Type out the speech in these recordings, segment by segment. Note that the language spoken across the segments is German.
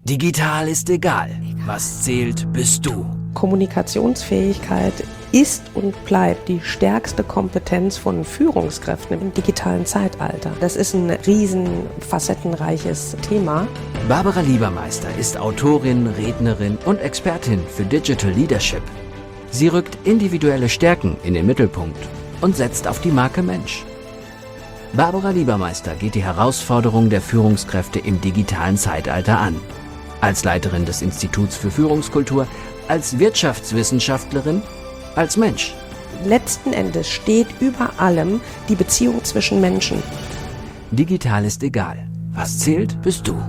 Digital ist egal. Was zählt, bist du. Kommunikationsfähigkeit ist und bleibt die stärkste Kompetenz von Führungskräften im digitalen Zeitalter. Das ist ein riesen facettenreiches Thema. Barbara Liebermeister ist Autorin, Rednerin und Expertin für Digital Leadership. Sie rückt individuelle Stärken in den Mittelpunkt und setzt auf die Marke Mensch. Barbara Liebermeister geht die Herausforderung der Führungskräfte im digitalen Zeitalter an. Als Leiterin des Instituts für Führungskultur, als Wirtschaftswissenschaftlerin, als Mensch. Letzten Endes steht über allem die Beziehung zwischen Menschen. Digital ist egal. Was zählt, bist du.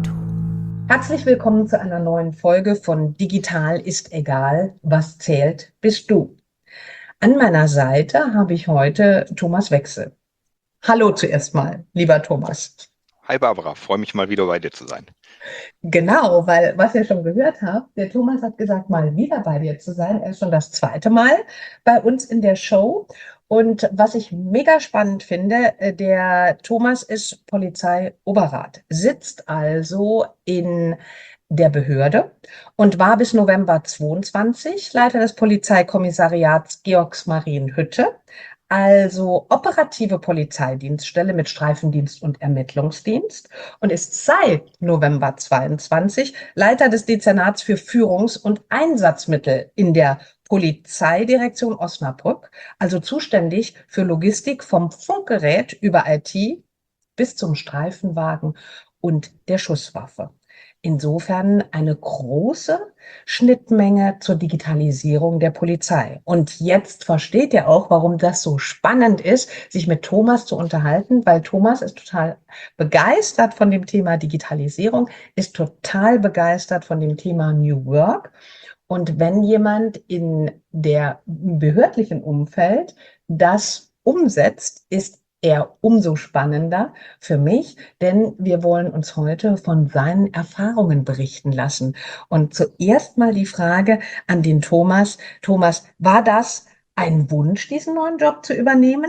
Herzlich willkommen zu einer neuen Folge von Digital ist egal. Was zählt, bist du. An meiner Seite habe ich heute Thomas Wechsel. Hallo zuerst mal, lieber Thomas. Hi Barbara, freue mich mal wieder bei dir zu sein. Genau, weil was ihr schon gehört habt, der Thomas hat gesagt, mal wieder bei dir zu sein. Er ist schon das zweite Mal bei uns in der Show. Und was ich mega spannend finde, der Thomas ist Polizeioberrat, sitzt also in der Behörde und war bis November 22 Leiter des Polizeikommissariats Georgsmarienhütte. Also operative Polizeidienststelle mit Streifendienst und Ermittlungsdienst und ist seit November 22 Leiter des Dezernats für Führungs- und Einsatzmittel in der Polizeidirektion Osnabrück, also zuständig für Logistik vom Funkgerät über IT bis zum Streifenwagen und der Schusswaffe. Insofern eine große Schnittmenge zur Digitalisierung der Polizei. Und jetzt versteht ihr auch, warum das so spannend ist, sich mit Thomas zu unterhalten, weil Thomas ist total begeistert von dem Thema Digitalisierung, ist total begeistert von dem Thema New Work. Und wenn jemand in der behördlichen Umfeld das umsetzt, ist er umso spannender für mich, denn wir wollen uns heute von seinen Erfahrungen berichten lassen. Und zuerst mal die Frage an den Thomas. Thomas, war das ein Wunsch, diesen neuen Job zu übernehmen?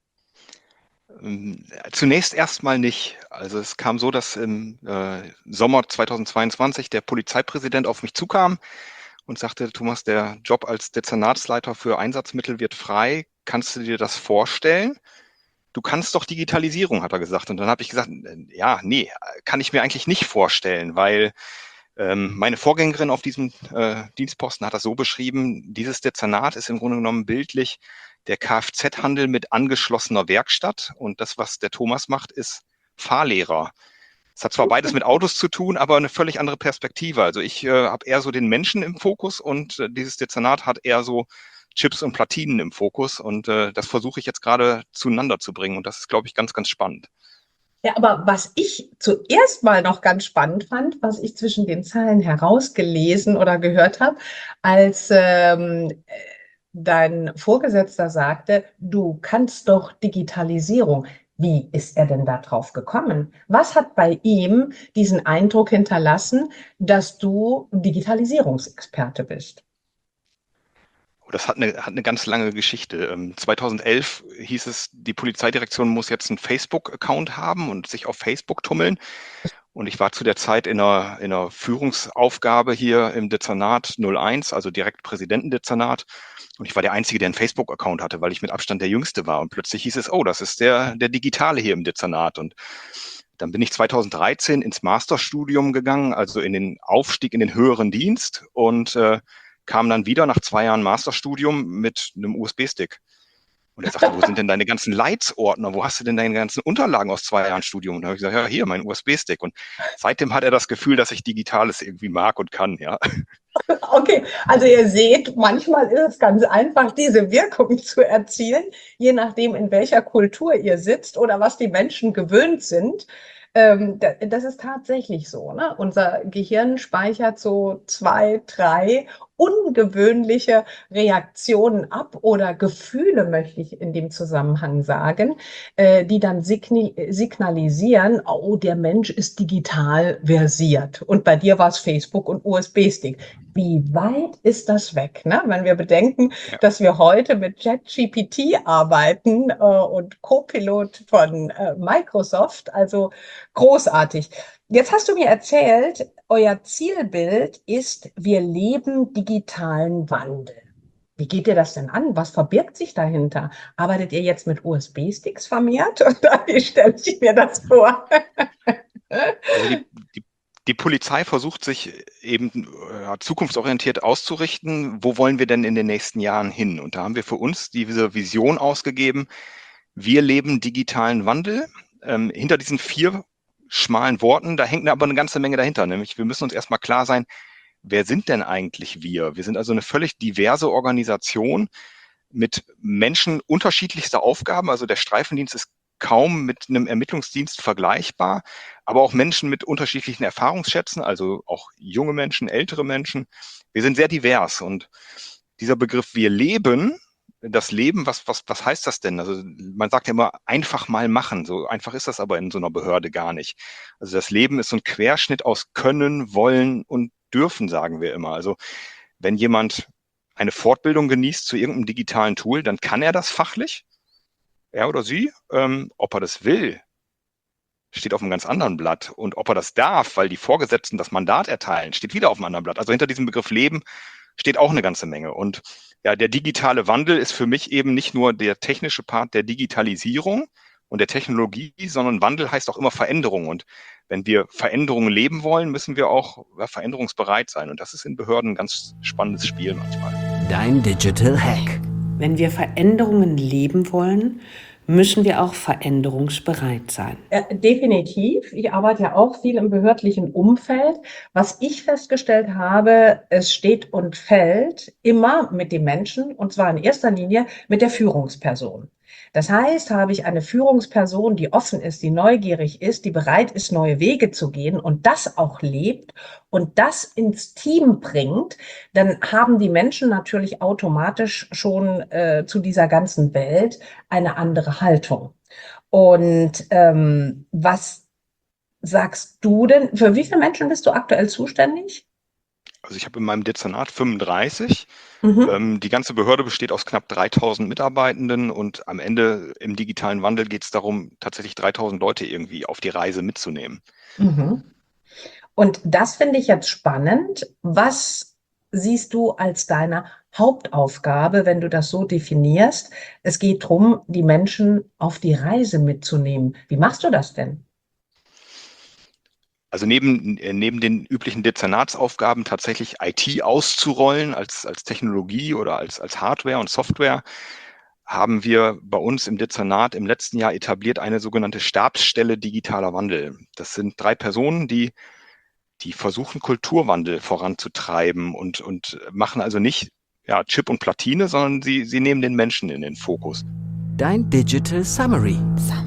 Zunächst erstmal nicht. Also es kam so, dass im Sommer 2022 der Polizeipräsident auf mich zukam und sagte, Thomas, der Job als Dezernatsleiter für Einsatzmittel wird frei. Kannst du dir das vorstellen? Du kannst doch Digitalisierung, hat er gesagt. Und dann habe ich gesagt, ja, nee, kann ich mir eigentlich nicht vorstellen, weil meine Vorgängerin auf diesem Dienstposten hat das so beschrieben, dieses Dezernat ist im Grunde genommen bildlich der Kfz-Handel mit angeschlossener Werkstatt. Und das, was der Thomas macht, ist Fahrlehrer. Es hat zwar beides mit Autos zu tun, aber eine völlig andere Perspektive. Also ich habe eher so den Menschen im Fokus und dieses Dezernat hat eher so Chips und Platinen im Fokus und das versuche ich jetzt gerade zueinander zu bringen und das ist, glaube ich, ganz, ganz spannend. Ja, aber was ich zuerst mal noch ganz spannend fand, was ich zwischen den Zeilen herausgelesen oder gehört habe, als dein Vorgesetzter sagte, du kannst doch Digitalisierung. Wie ist er denn da drauf gekommen? Was hat bei ihm diesen Eindruck hinterlassen, dass du Digitalisierungsexperte bist? Das hat eine ganz lange Geschichte. 2011 hieß es, die Polizeidirektion muss jetzt einen Facebook-Account haben und sich auf Facebook tummeln. Und ich war zu der Zeit in einer Führungsaufgabe hier im Dezernat 01, also direkt Präsidentendezernat. Und ich war der Einzige, der einen Facebook-Account hatte, weil ich mit Abstand der Jüngste war. Und plötzlich hieß es, oh, das ist der Digitale hier im Dezernat. Und dann bin ich 2013 ins Masterstudium gegangen, also in den Aufstieg in den höheren Dienst und kam dann wieder nach 2 Jahren Masterstudium mit einem USB-Stick. Und er sagte, wo sind denn deine ganzen Leitsordner? Wo hast du denn deine ganzen Unterlagen aus 2 Jahren Studium? Und da habe ich gesagt, ja, hier, mein USB-Stick. Und seitdem hat er das Gefühl, dass ich Digitales irgendwie mag und kann, ja. Okay, also ihr seht, manchmal ist es ganz einfach, diese Wirkung zu erzielen, je nachdem, in welcher Kultur ihr sitzt oder was die Menschen gewöhnt sind. Das ist tatsächlich so, ne? Unser Gehirn speichert so 2, 3 ungewöhnliche Reaktionen ab oder Gefühle, möchte ich in dem Zusammenhang sagen, die dann signalisieren, oh, der Mensch ist digital versiert. Und bei dir war es Facebook und USB-Stick. Wie weit ist das weg, ne? Wenn wir bedenken, Ja. dass wir heute mit ChatGPT arbeiten und Copilot von Microsoft, also großartig. Jetzt hast du mir erzählt, euer Zielbild ist, wir leben digitalen Wandel. Wie geht ihr das denn an? Was verbirgt sich dahinter? Arbeitet ihr jetzt mit USB-Sticks vermehrt? Oder wie stelle ich mir das vor? Also die Polizei versucht sich eben zukunftsorientiert auszurichten. Wo wollen wir denn in den nächsten Jahren hin? Und da haben wir für uns diese Vision ausgegeben. Wir leben digitalen Wandel. Hinter diesen 4 schmalen Worten, da hängt aber eine ganze Menge dahinter. Nämlich, wir müssen uns erstmal klar sein, wer sind denn eigentlich wir? Wir sind also eine völlig diverse Organisation mit Menschen unterschiedlichster Aufgaben. Also der Streifendienst ist kaum mit einem Ermittlungsdienst vergleichbar, aber auch Menschen mit unterschiedlichen Erfahrungsschätzen, also auch junge Menschen, ältere Menschen. Wir sind sehr divers und dieser Begriff wir leben, das Leben, was heißt das denn? Also man sagt ja immer, einfach mal machen. So einfach ist das aber in so einer Behörde gar nicht. Also das Leben ist so ein Querschnitt aus Können, Wollen und Dürfen, sagen wir immer. Also wenn jemand eine Fortbildung genießt zu irgendeinem digitalen Tool, dann kann er das fachlich, er oder sie. Ob er das will, steht auf einem ganz anderen Blatt. Und ob er das darf, weil die Vorgesetzten das Mandat erteilen, steht wieder auf einem anderen Blatt. Also hinter diesem Begriff Leben steht auch eine ganze Menge. Und ja, der digitale Wandel ist für mich eben nicht nur der technische Part der Digitalisierung und der Technologie, sondern Wandel heißt auch immer Veränderung. Und wenn wir Veränderungen leben wollen, müssen wir auch veränderungsbereit sein. Und das ist in Behörden ein ganz spannendes Spiel manchmal. Dein Digital Hack. Wenn wir Veränderungen leben wollen, müssen wir auch veränderungsbereit sein. Definitiv. Ich arbeite ja auch viel im behördlichen Umfeld. Was ich festgestellt habe, es steht und fällt immer mit dem Menschen, und zwar in erster Linie mit der Führungsperson. Das heißt, habe ich eine Führungsperson, die offen ist, die neugierig ist, die bereit ist, neue Wege zu gehen und das auch lebt und das ins Team bringt, dann haben die Menschen natürlich automatisch schon zu dieser ganzen Welt eine andere Haltung. Und was sagst du denn, für wie viele Menschen bist du aktuell zuständig? Also ich habe in meinem Dezernat 35. Mhm. Die ganze Behörde besteht aus knapp 3000 Mitarbeitenden und am Ende im digitalen Wandel geht es darum, tatsächlich 3000 Leute irgendwie auf die Reise mitzunehmen. Mhm. Und das finde ich jetzt spannend. Was siehst du als deine Hauptaufgabe, wenn du das so definierst? Es geht darum, die Menschen auf die Reise mitzunehmen. Wie machst du das denn? Also neben den üblichen Dezernatsaufgaben tatsächlich IT auszurollen als Technologie oder als Hardware und Software, haben wir bei uns im Dezernat im letzten Jahr etabliert eine sogenannte Stabsstelle digitaler Wandel. Das sind 3 Personen, die versuchen, Kulturwandel voranzutreiben und machen also nicht Chip und Platine, sondern sie nehmen den Menschen in den Fokus. Dein Digital Summary.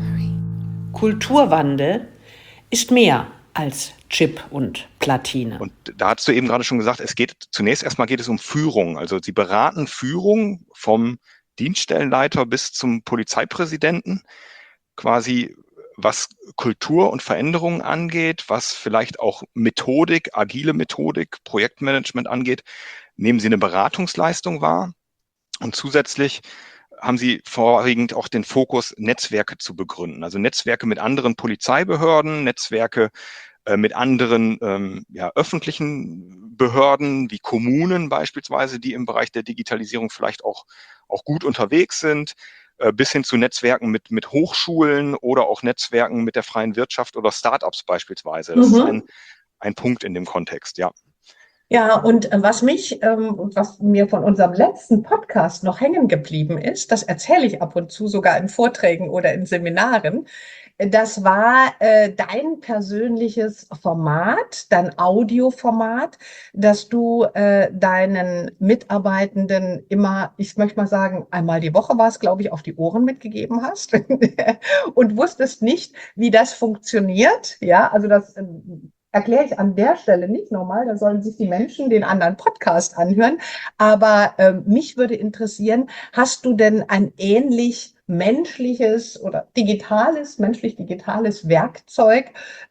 Kulturwandel ist mehr als Chip und Platine. Und da hast du eben gerade schon gesagt, zunächst erstmal geht es um Führung. Also sie beraten Führung vom Dienststellenleiter bis zum Polizeipräsidenten, quasi was Kultur und Veränderungen angeht, was vielleicht auch Methodik, agile Methodik, Projektmanagement angeht, nehmen sie eine Beratungsleistung wahr. Und zusätzlich haben sie vorwiegend auch den Fokus, Netzwerke zu begründen. Also Netzwerke mit anderen Polizeibehörden, Netzwerke mit anderen öffentlichen Behörden wie Kommunen beispielsweise, die im Bereich der Digitalisierung vielleicht auch gut unterwegs sind, bis hin zu Netzwerken mit Hochschulen oder auch Netzwerken mit der freien Wirtschaft oder Startups beispielsweise. Das ist ein Punkt in dem Kontext, ja. Ja, und was mir von unserem letzten Podcast noch hängen geblieben ist, das erzähle ich ab und zu sogar in Vorträgen oder in Seminaren, das war dein persönliches Format, dein Audioformat, dass du deinen Mitarbeitenden immer, ich möchte mal sagen, einmal die Woche war es, glaube ich, auf die Ohren mitgegeben hast und wusstest nicht, wie das funktioniert. Ja, also das erkläre ich an der Stelle nicht nochmal, da sollen sich die Menschen den anderen Podcast anhören. Aber mich würde interessieren, hast du denn ein ähnlich menschliches oder menschlich-digitales Werkzeug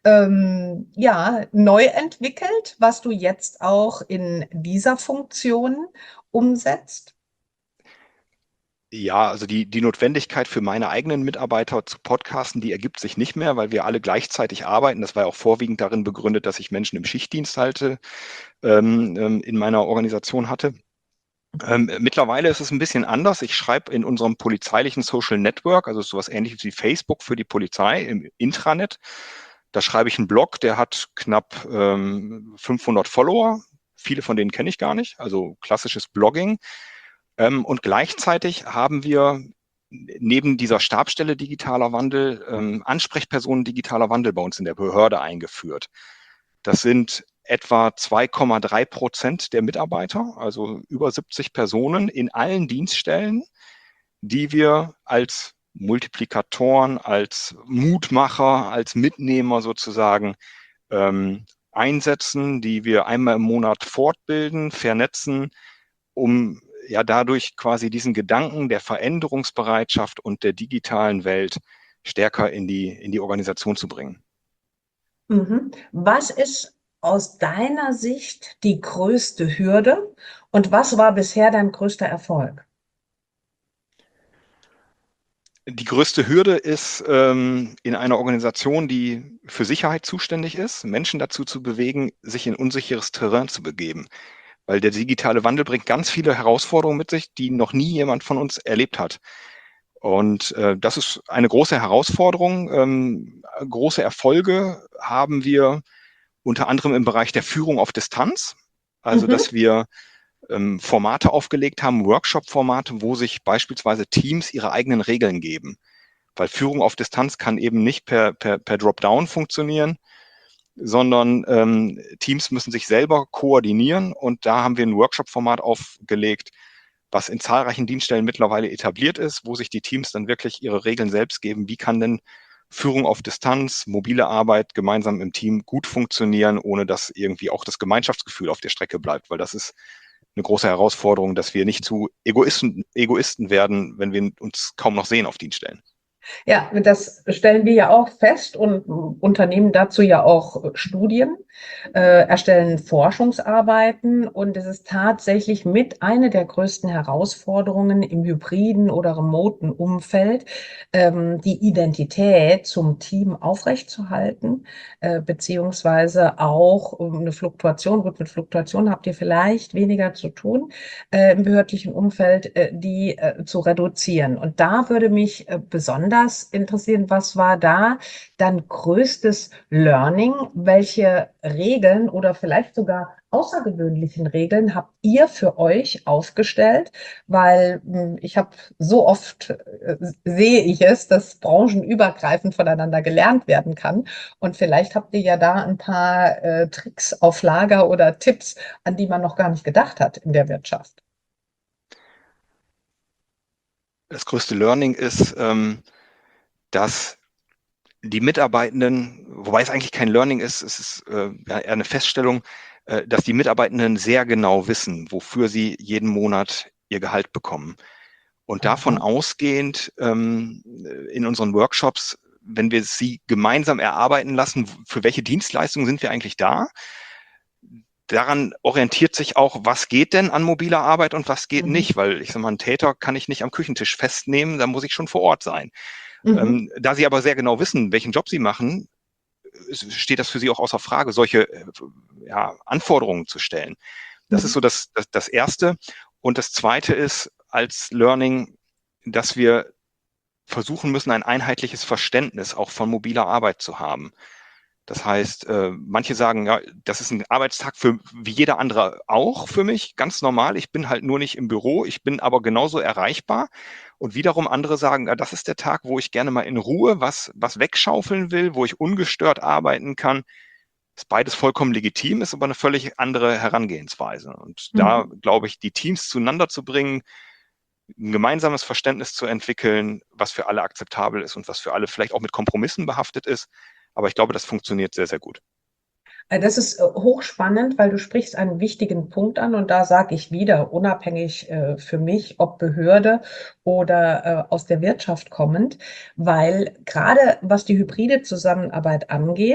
neu entwickelt, was du jetzt auch in dieser Funktion umsetzt? Ja, also die Notwendigkeit für meine eigenen Mitarbeiter zu podcasten, die ergibt sich nicht mehr, weil wir alle gleichzeitig arbeiten. Das war ja auch vorwiegend darin begründet, dass ich Menschen im Schichtdienst in meiner Organisation hatte. Mittlerweile ist es ein bisschen anders. Ich schreibe in unserem polizeilichen Social Network, also sowas Ähnliches wie Facebook für die Polizei im Intranet. Da schreibe ich einen Blog, der hat knapp 500 Follower. Viele von denen kenne ich gar nicht, also klassisches Blogging. Und gleichzeitig haben wir neben dieser Stabsstelle digitaler Wandel Ansprechpersonen digitaler Wandel bei uns in der Behörde eingeführt. Das sind etwa 2,3% der Mitarbeiter, also über 70 Personen in allen Dienststellen, die wir als Multiplikatoren, als Mutmacher, als Mitnehmer sozusagen einsetzen, die wir einmal im Monat fortbilden, vernetzen, um ja dadurch quasi diesen Gedanken der Veränderungsbereitschaft und der digitalen Welt stärker in die Organisation zu bringen. Mhm. Was ist aus deiner Sicht die größte Hürde und was war bisher dein größter Erfolg? Die größte Hürde ist, in einer Organisation, die für Sicherheit zuständig ist, Menschen dazu zu bewegen, sich in unsicheres Terrain zu begeben. Weil der digitale Wandel bringt ganz viele Herausforderungen mit sich, die noch nie jemand von uns erlebt hat. Und das ist eine große Herausforderung. Große Erfolge haben wir unter anderem im Bereich der Führung auf Distanz. Also, Mhm. dass wir Formate aufgelegt haben, Workshop-Formate, wo sich beispielsweise Teams ihre eigenen Regeln geben. Weil Führung auf Distanz kann eben nicht per Dropdown funktionieren, sondern Teams müssen sich selber koordinieren. Und da haben wir ein Workshop-Format aufgelegt, was in zahlreichen Dienststellen mittlerweile etabliert ist, wo sich die Teams dann wirklich ihre Regeln selbst geben. Wie kann denn Führung auf Distanz, mobile Arbeit gemeinsam im Team gut funktionieren, ohne dass irgendwie auch das Gemeinschaftsgefühl auf der Strecke bleibt? Weil das ist eine große Herausforderung, dass wir nicht zu Egoisten werden, wenn wir uns kaum noch sehen auf Dienststellen. Ja, das stellen wir ja auch fest und unternehmen dazu ja auch Studien, erstellen Forschungsarbeiten und es ist tatsächlich mit einer der größten Herausforderungen im hybriden oder remoten Umfeld, die Identität zum Team aufrechtzuerhalten, beziehungsweise auch eine Fluktuation. Gut, mit Fluktuation habt ihr vielleicht weniger zu tun, im behördlichen Umfeld, die zu reduzieren. Und da würde mich besonders interessieren, was war da dein größtes Learning? Welche Regeln oder vielleicht sogar außergewöhnlichen Regeln habt ihr für euch aufgestellt? Weil ich habe so oft, sehe ich es, dass branchenübergreifend voneinander gelernt werden kann. Und vielleicht habt ihr ja da ein paar Tricks auf Lager oder Tipps, an die man noch gar nicht gedacht hat in der Wirtschaft. Das größte Learning ist, dass die Mitarbeitenden, wobei es eigentlich kein Learning ist, es ist eher eine Feststellung, dass die Mitarbeitenden sehr genau wissen, wofür sie jeden Monat ihr Gehalt bekommen. Und davon ausgehend in unseren Workshops, wenn wir sie gemeinsam erarbeiten lassen, für welche Dienstleistungen sind wir eigentlich da, daran orientiert sich auch, was geht denn an mobiler Arbeit und was geht nicht, weil ich sag mal, einen Täter kann ich nicht am Küchentisch festnehmen, da muss ich schon vor Ort sein. Da sie aber sehr genau wissen, welchen Job sie machen, steht das für sie auch außer Frage, solche Anforderungen zu stellen. Das ist so das Erste. Und das Zweite ist als Learning, dass wir versuchen müssen, ein einheitliches Verständnis auch von mobiler Arbeit zu haben. Das heißt, manche sagen, ja, das ist ein Arbeitstag für wie jeder andere auch für mich, ganz normal. Ich bin halt nur nicht im Büro, ich bin aber genauso erreichbar. Und wiederum andere sagen, ja, das ist der Tag, wo ich gerne mal in Ruhe was wegschaufeln will, wo ich ungestört arbeiten kann. Ist beides vollkommen legitim, ist aber eine völlig andere Herangehensweise. Und da glaube ich, die Teams zueinander zu bringen, ein gemeinsames Verständnis zu entwickeln, was für alle akzeptabel ist und was für alle vielleicht auch mit Kompromissen behaftet ist. Aber ich glaube, das funktioniert sehr, sehr gut. Das ist hochspannend, weil du sprichst einen wichtigen Punkt an und da sage ich wieder, unabhängig für mich, ob Behörde oder aus der Wirtschaft kommend, weil gerade was die hybride Zusammenarbeit angeht,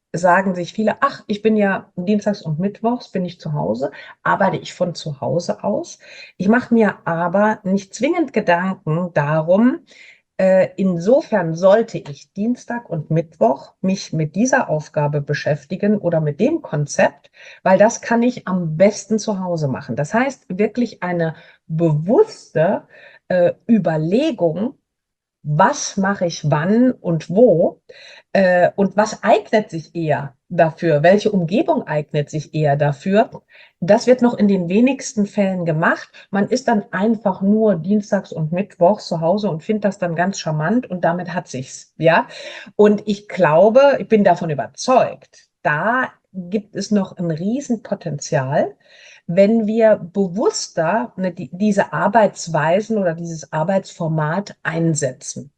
sagen sich viele, ach, ich bin ja dienstags und mittwochs bin ich zu Hause, arbeite ich von zu Hause aus. Ich mache mir aber nicht zwingend Gedanken darum, insofern sollte ich Dienstag und Mittwoch mich mit dieser Aufgabe beschäftigen oder mit dem Konzept, weil das kann ich am besten zu Hause machen. Das heißt, wirklich eine bewusste Überlegung, was mache ich wann und wo, und was eignet sich eher dafür, welche Umgebung eignet sich eher dafür. Das wird noch in den wenigsten Fällen gemacht. Man ist dann einfach nur dienstags und mittwochs zu Hause und findet das dann ganz charmant und damit hat sich's, ja. Und ich glaube, ich bin davon überzeugt, da gibt es noch ein Riesenpotenzial, wenn wir bewusster diese Arbeitsweisen oder dieses Arbeitsformat einsetzen.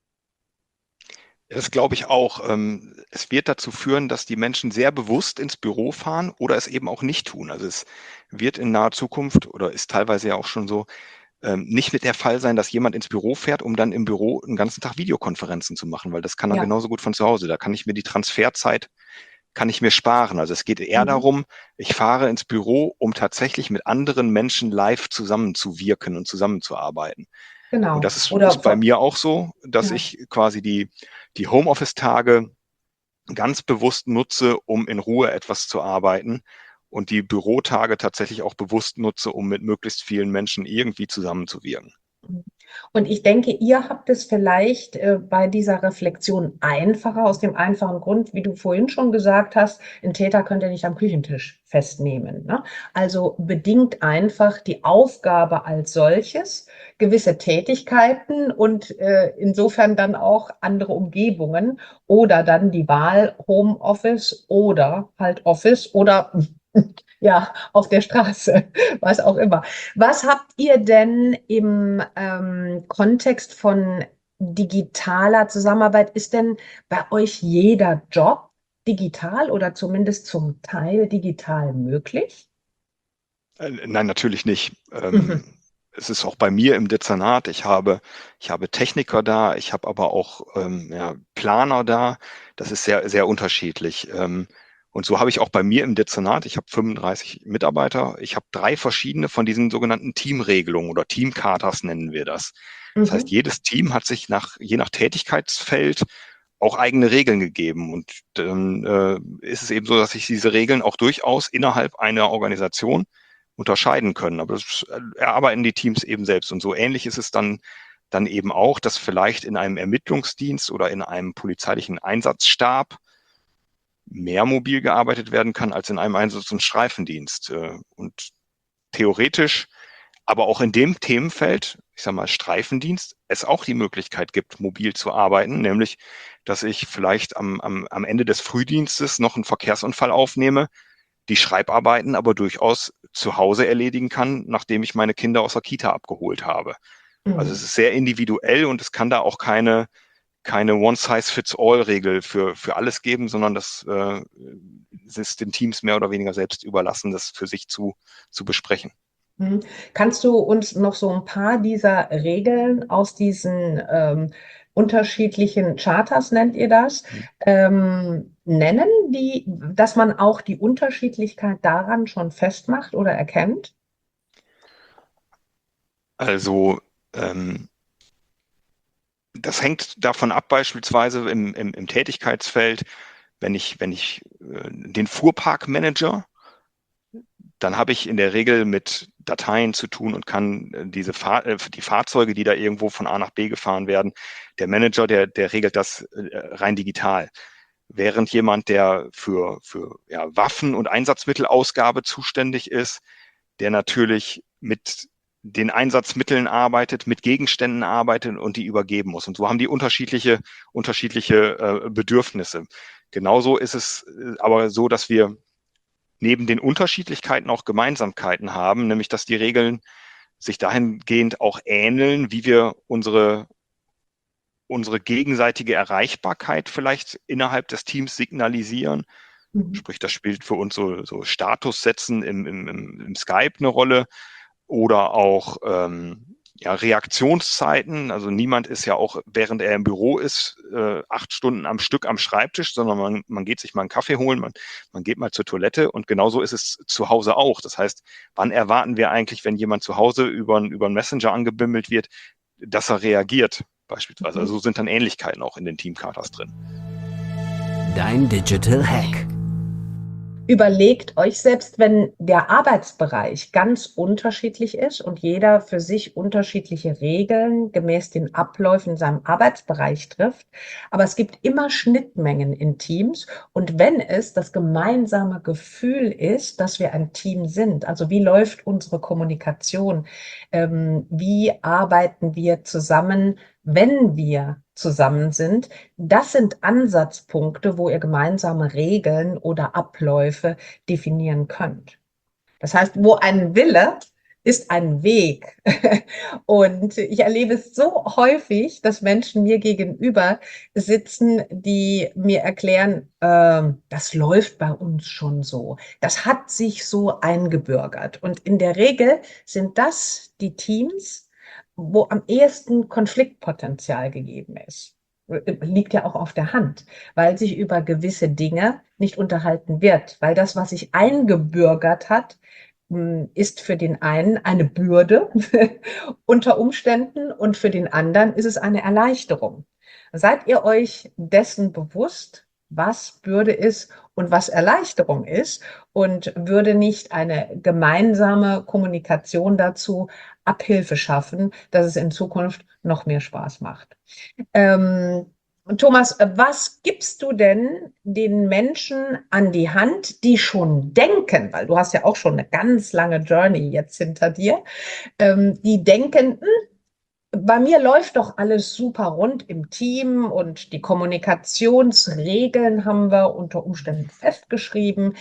Das glaube ich auch. Es wird dazu führen, dass die Menschen sehr bewusst ins Büro fahren oder es eben auch nicht tun. Also es wird in naher Zukunft oder ist teilweise ja auch schon so, nicht mit der Fall sein, dass jemand ins Büro fährt, um dann im Büro einen ganzen Tag Videokonferenzen zu machen, weil das kann er Ja. genauso gut von zu Hause. Da kann ich mir die Transferzeit kann ich mir sparen. Also es geht eher Mhm. darum, ich fahre ins Büro, um tatsächlich mit anderen Menschen live zusammenzuwirken und zusammenzuarbeiten. Und Genau. das Oder ist bei mir auch so, dass ja. ich quasi die Homeoffice-Tage ganz bewusst nutze, um in Ruhe etwas zu arbeiten und die Bürotage tatsächlich auch bewusst nutze, um mit möglichst vielen Menschen irgendwie zusammenzuwirken. Und ich denke, ihr habt es vielleicht bei dieser Reflexion einfacher, aus dem einfachen Grund, wie du vorhin schon gesagt hast, ein Täter könnt ihr nicht am Küchentisch festnehmen. Ne? Also bedingt einfach die Aufgabe als solches, gewisse Tätigkeiten und insofern dann auch andere Umgebungen oder dann die Wahl Homeoffice oder halt Office oder ja, auf der Straße, was auch immer. Was habt ihr denn im Kontext von digitaler Zusammenarbeit? Ist denn bei euch jeder Job digital oder zumindest zum Teil digital möglich? Nein, natürlich nicht. Mhm. Es ist auch bei mir im Dezernat. Ich habe Techniker da, ich habe aber auch ja, Planer da. Das ist sehr, sehr unterschiedlich. Und so habe ich auch bei mir im Dezernat, ich habe 35 Mitarbeiter, ich habe 3 verschiedene von diesen sogenannten Teamregelungen oder Teamchartas nennen wir das. Das heißt, Mhm. jedes Team hat sich je nach Tätigkeitsfeld auch eigene Regeln gegeben. Und dann ist es eben so, dass sich diese Regeln auch durchaus innerhalb einer Organisation unterscheiden können. Aber das erarbeiten die Teams eben selbst. Und so ähnlich ist es dann eben auch, dass vielleicht in einem Ermittlungsdienst oder in einem polizeilichen Einsatzstab mehr mobil gearbeitet werden kann als in einem Einsatz- und Streifendienst. Und theoretisch, aber auch in dem Themenfeld, ich sage mal Streifendienst, es auch die Möglichkeit gibt, mobil zu arbeiten, nämlich, dass ich vielleicht am Ende des Frühdienstes noch einen Verkehrsunfall aufnehme, die Schreibarbeiten aber durchaus zu Hause erledigen kann, nachdem ich meine Kinder aus der Kita abgeholt habe. Also es Mhm. ist sehr individuell und es kann da auch keine One-Size-Fits-All-Regel für alles geben, sondern das ist den Teams mehr oder weniger selbst überlassen, das für sich zu besprechen. Mhm. Kannst du uns noch so ein paar dieser Regeln aus diesen unterschiedlichen Charters, nennt ihr das, nennen, dass man auch die Unterschiedlichkeit daran schon festmacht oder erkennt? Also ähm, das hängt davon ab, beispielsweise im Tätigkeitsfeld, wenn ich den Fuhrpark manage, dann habe ich in der Regel mit Dateien zu tun und kann die Fahrzeuge, die da irgendwo von A nach B gefahren werden, der Manager, der regelt das rein digital. Während jemand, der für ja, Waffen- und Einsatzmittelausgabe zuständig ist, der natürlich mit den Einsatzmitteln arbeitet, mit Gegenständen arbeitet und die übergeben muss. Und so haben die unterschiedliche Bedürfnisse. Genauso ist es aber so, dass wir neben den Unterschiedlichkeiten auch Gemeinsamkeiten haben, nämlich dass die Regeln sich dahingehend auch ähneln, wie wir unsere gegenseitige Erreichbarkeit vielleicht innerhalb des Teams signalisieren. Mhm. Sprich, das spielt für uns so Status setzen im Skype eine Rolle oder auch Reaktionszeiten. Also niemand ist ja auch, während er im Büro ist, 8 Stunden am Stück am Schreibtisch, sondern man geht sich mal einen Kaffee holen, man geht mal zur Toilette und genauso ist es zu Hause auch. Das heißt, wann erwarten wir eigentlich, wenn jemand zu Hause über einen Messenger angebimmelt wird, dass er reagiert beispielsweise? Also so sind dann Ähnlichkeiten auch in den Teamkatas drin. Dein Digital Hack. Überlegt euch, selbst wenn der Arbeitsbereich ganz unterschiedlich ist und jeder für sich unterschiedliche Regeln gemäß den Abläufen in seinem Arbeitsbereich trifft, aber es gibt immer Schnittmengen in Teams und wenn es das gemeinsame Gefühl ist, dass wir ein Team sind, also wie läuft unsere Kommunikation, wie arbeiten wir zusammen, wenn wir zusammen sind, das sind Ansatzpunkte, wo ihr gemeinsame Regeln oder Abläufe definieren könnt. Das heißt, wo ein Wille ist ein Weg. Und ich erlebe es so häufig, dass Menschen mir gegenüber sitzen, die mir erklären, das läuft bei uns schon so. Das hat sich so eingebürgert. Und in der Regel sind das die Teams, wo am ehesten Konfliktpotenzial gegeben ist. Liegt ja auch auf der Hand, weil sich über gewisse Dinge nicht unterhalten wird, weil das, was sich eingebürgert hat, ist für den einen eine Bürde unter Umständen und für den anderen ist es eine Erleichterung. Seid ihr euch dessen bewusst, was Bürde ist und was Erleichterung ist und würde nicht eine gemeinsame Kommunikation dazu Abhilfe schaffen, dass es in Zukunft noch mehr Spaß macht? Thomas, was gibst du denn den Menschen an die Hand, die schon denken, weil du hast ja auch schon eine ganz lange Journey jetzt hinter dir, die denken, bei mir läuft doch alles super rund im Team und die Kommunikationsregeln haben wir unter Umständen festgeschrieben.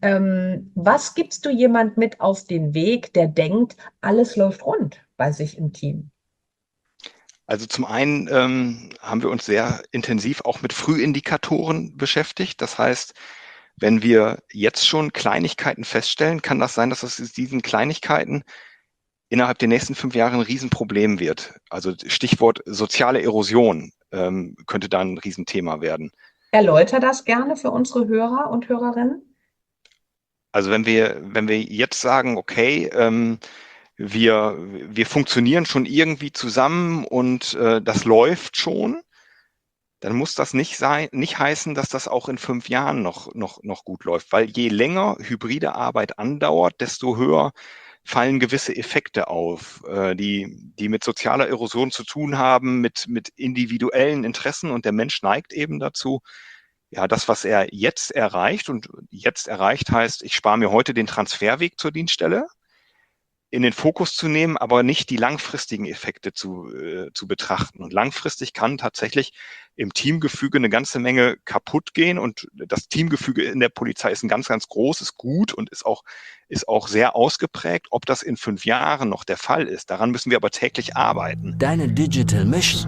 Was gibst du jemand mit auf den Weg, der denkt, alles läuft rund bei sich im Team? Also zum einen haben wir uns sehr intensiv auch mit Frühindikatoren beschäftigt. Das heißt, wenn wir jetzt schon Kleinigkeiten feststellen, kann das sein, dass es diesen Kleinigkeiten innerhalb der nächsten 5 Jahre ein Riesenproblem wird. Also Stichwort soziale Erosion könnte da ein Riesenthema werden. Erläuter das gerne für unsere Hörer und Hörerinnen. Also wenn wir jetzt sagen, okay, wir funktionieren schon irgendwie zusammen und das läuft schon, dann muss das nicht heißen, dass das auch in 5 Jahren noch gut läuft. Weil je länger hybride Arbeit andauert, desto höher fallen gewisse Effekte auf, die mit sozialer Erosion zu tun haben, mit individuellen Interessen und der Mensch neigt eben dazu, ja, das, was er jetzt erreicht und jetzt erreicht heißt, ich spare mir heute den Transferweg zur Dienststelle, in den Fokus zu nehmen, aber nicht die langfristigen Effekte zu betrachten. Und langfristig kann tatsächlich im Teamgefüge eine ganze Menge kaputt gehen. Und das Teamgefüge in der Polizei ist ein ganz, ganz großes Gut und ist auch sehr ausgeprägt. Ob das in 5 Jahren noch der Fall ist, daran müssen wir aber täglich arbeiten. Deine Digital Mission.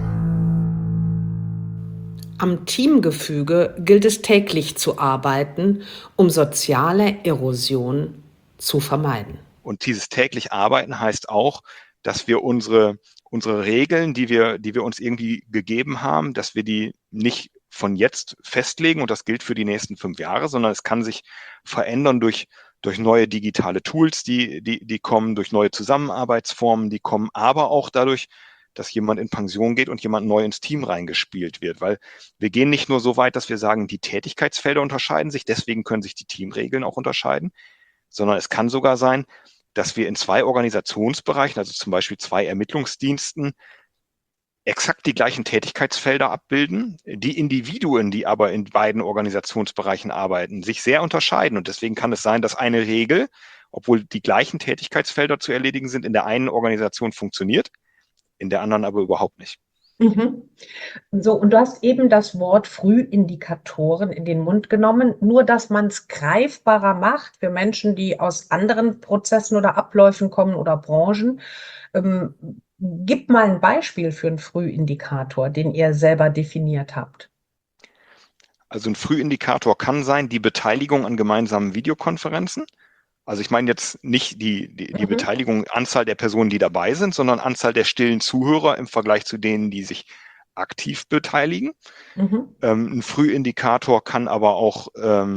Am Teamgefüge gilt es täglich zu arbeiten, um soziale Erosion zu vermeiden. Und dieses täglich Arbeiten heißt auch, dass wir unsere Regeln, die wir uns irgendwie gegeben haben, dass wir die nicht von jetzt festlegen und das gilt für die nächsten 5 Jahre, sondern es kann sich verändern durch neue digitale Tools, die kommen, durch neue Zusammenarbeitsformen, die kommen, aber auch dadurch, dass jemand in Pension geht und jemand neu ins Team reingespielt wird. Weil wir gehen nicht nur so weit, dass wir sagen, die Tätigkeitsfelder unterscheiden sich, deswegen können sich die Teamregeln auch unterscheiden, sondern es kann sogar sein, dass wir in 2 Organisationsbereichen, also zum Beispiel 2 Ermittlungsdiensten, exakt die gleichen Tätigkeitsfelder abbilden. Die Individuen, die aber in beiden Organisationsbereichen arbeiten, sich sehr unterscheiden. Und deswegen kann es sein, dass eine Regel, obwohl die gleichen Tätigkeitsfelder zu erledigen sind, in der einen Organisation funktioniert, in der anderen aber überhaupt nicht. So, und du hast eben das Wort Frühindikatoren in den Mund genommen, nur dass man es greifbarer macht für Menschen, die aus anderen Prozessen oder Abläufen kommen oder Branchen. Gib mal ein Beispiel für einen Frühindikator, den ihr selber definiert habt. Also ein Frühindikator kann sein, die Beteiligung an gemeinsamen Videokonferenzen. Also ich meine jetzt nicht die Mhm. Beteiligung, Anzahl der Personen, die dabei sind, sondern Anzahl der stillen Zuhörer im Vergleich zu denen, die sich aktiv beteiligen. Mhm. Ein Frühindikator kann aber auch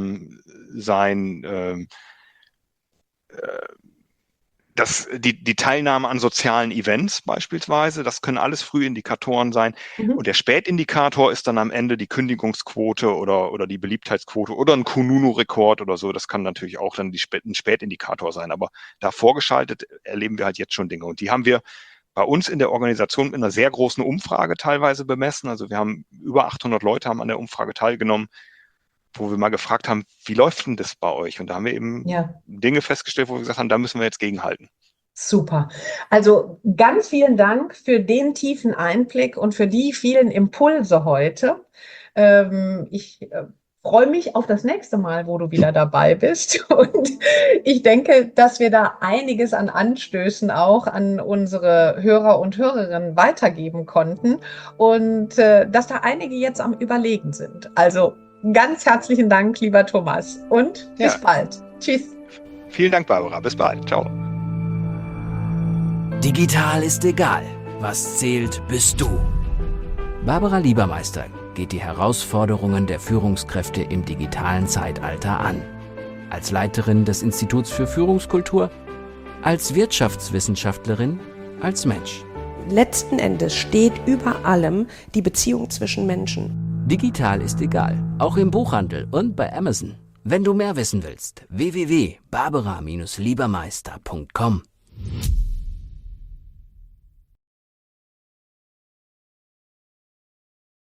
sein, dass die Teilnahme an sozialen Events beispielsweise, das können alles Frühindikatoren sein. Mhm. Und der Spätindikator ist dann am Ende die Kündigungsquote oder die Beliebtheitsquote oder ein Kununu-Rekord oder so. Das kann natürlich auch dann ein Spätindikator sein. Aber da vorgeschaltet erleben wir halt jetzt schon Dinge. Und die haben wir bei uns in der Organisation mit einer sehr großen Umfrage teilweise bemessen. Also wir haben über 800 Leute haben an der Umfrage teilgenommen, wo wir mal gefragt haben, wie läuft denn das bei euch? Und da haben wir eben Ja. Dinge festgestellt, wo wir gesagt haben, da müssen wir jetzt gegenhalten. Super. Also ganz vielen Dank für den tiefen Einblick und für die vielen Impulse heute. Ich freue mich auf das nächste Mal, wo du wieder dabei bist. Und ich denke, dass wir da einiges an Anstößen auch an unsere Hörer und Hörerinnen weitergeben konnten und dass da einige jetzt am Überlegen sind. Also ganz herzlichen Dank, lieber Thomas, und bis bald. Tschüss. Vielen Dank, Barbara. Bis bald. Ciao. Digital ist egal. Was zählt, bist du. Barbara Liebermeister geht die Herausforderungen der Führungskräfte im digitalen Zeitalter an. Als Leiterin des Instituts für Führungskultur, als Wirtschaftswissenschaftlerin, als Mensch. Letzten Endes steht über allem die Beziehung zwischen Menschen. Digital ist egal, auch im Buchhandel und bei Amazon. Wenn du mehr wissen willst, www.barbara-liebermeister.com.